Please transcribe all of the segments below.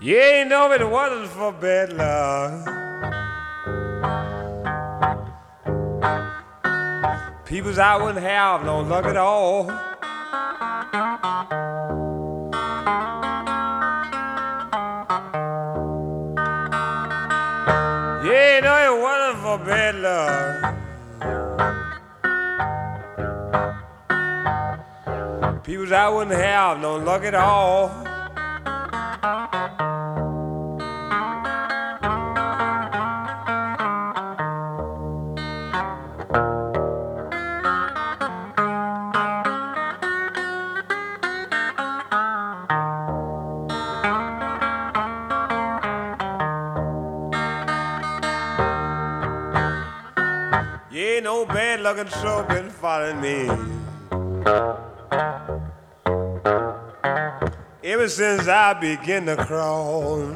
You ain't know it wasn't for bad luck. People's I wouldn't have no luck at all. You ain't know it wasn't for bad luck. People's I wouldn't have no luck at all. You ain't no bad looking so been following me ever since I began to crawl.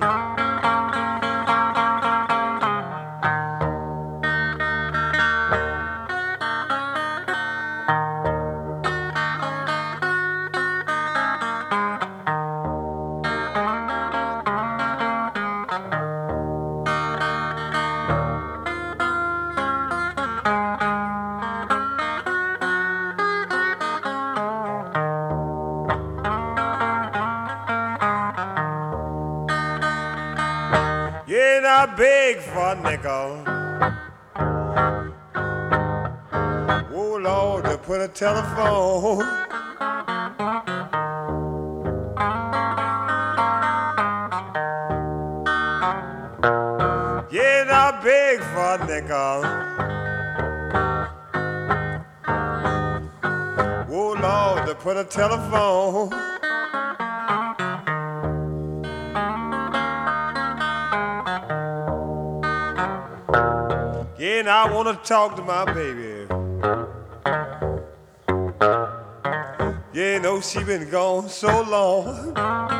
You ain't I beg for a nickel. Oh Lord, to put a telephone. You ain't I beg for a nickel. Oh Lord, to put a telephone. Yeah, and I want to talk to my baby. Yeah, you know she been gone so long.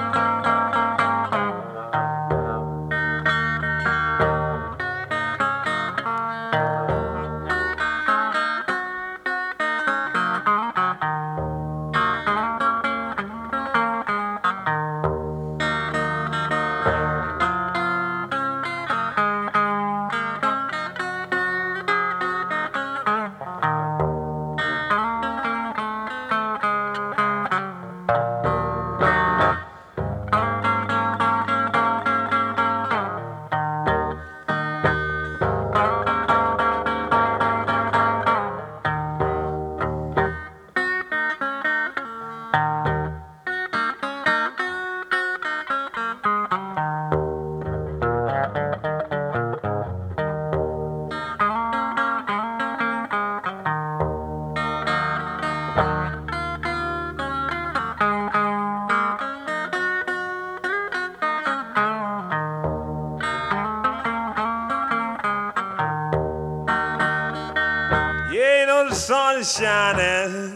Yeah, you know the sun is shining.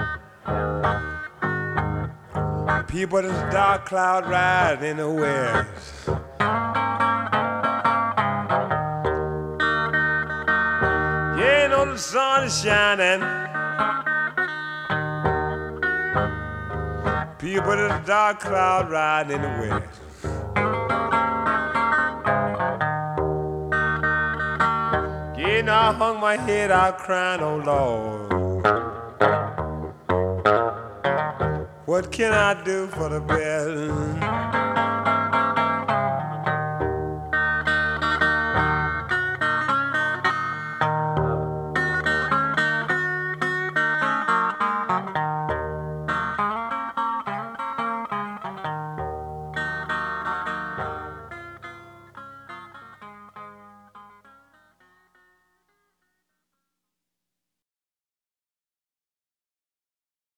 People, there's a dark cloud riding in the west. Yeah, you know the sun is shining. People, there's a dark cloud riding in the west. Yeah, now I hung my head out crying, oh Lord. What can I do for the best?